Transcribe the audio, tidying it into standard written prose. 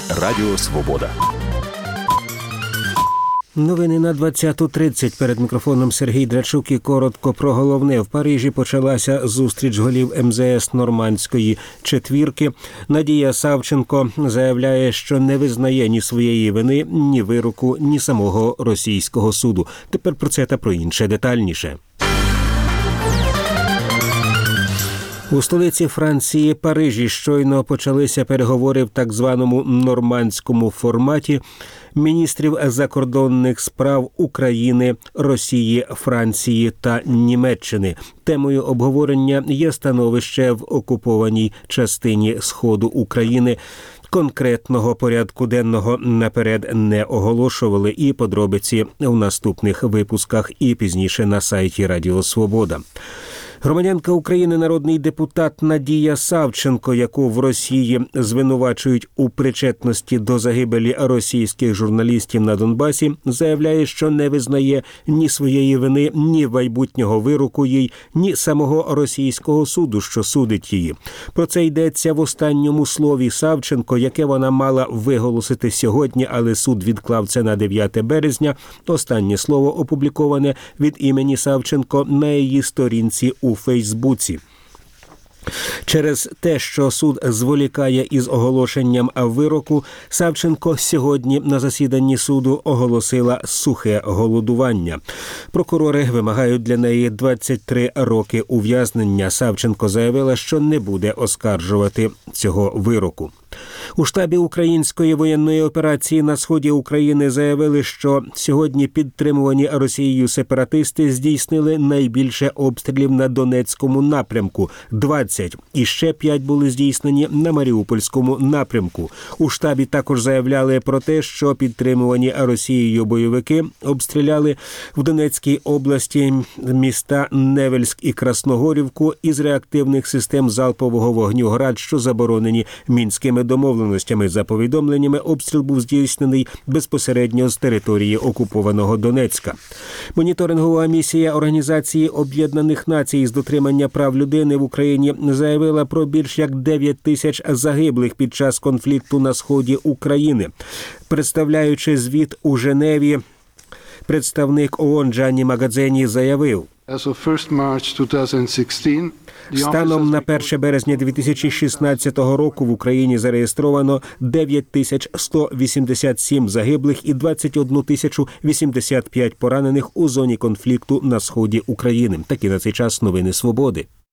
Радіо Свобода. Новини на 20:30. Перед мікрофоном Сергій Драчук і коротко про головне. В Парижі почалася зустріч голів МЗС Нормандської четвірки. Надія Савченко заявляє, що не визнає ні своєї вини, ні вироку, ні самого російського суду. Тепер про це та про інше детальніше. У столиці Франції Парижі щойно почалися переговори в так званому нормандському форматі міністрів закордонних справ України, Росії, Франції та Німеччини. Темою обговорення є становище в окупованій частині Сходу України. Конкретного порядку денного наперед не оголошували, і подробиці в наступних випусках і пізніше на сайті Радіо Свобода. Громадянка України, народний депутат Надія Савченко, яку в Росії звинувачують у причетності до загибелі російських журналістів на Донбасі, заявляє, що не визнає ні своєї вини, ні майбутнього вироку їй, ні самого російського суду, що судить її. Про це йдеться в останньому слові Савченко, яке вона мала виголосити сьогодні, але суд відклав це на 9 березня. Останнє слово опубліковане від імені Савченко на її сторінці у Фейсбуці. Через те, що суд зволікає із оголошенням вироку, Савченко сьогодні на засіданні суду оголосила сухе голодування. Прокурори вимагають для неї 23 роки ув'язнення. Савченко заявила, що не буде оскаржувати цього вироку. У штабі української воєнної операції на сході України заявили, що сьогодні підтримувані Росією сепаратисти здійснили найбільше обстрілів на Донецькому напрямку – 20, і ще 5 були здійснені на Маріупольському напрямку. У штабі також заявляли про те, що підтримувані Росією бойовики обстріляли в Донецькій області міста Невельськ і Красногорівку із реактивних систем залпового вогню «Град», що заборонені Мінськими домовленостями. За повідомленнями, обстріл був здійснений безпосередньо з території окупованого Донецька. Моніторингова місія Організації Об'єднаних Націй з дотримання прав людини в Україні заявила про більш як 9 тисяч загиблих під час конфлікту на сході України. Представляючи звіт у Женеві, представник ООН Джанні Магадзені заявив: станом на 1 березня 2016 року в Україні зареєстровано 9187 загиблих і 21 085 поранених у зоні конфлікту на сході України. Такі на цей час новини Свободи.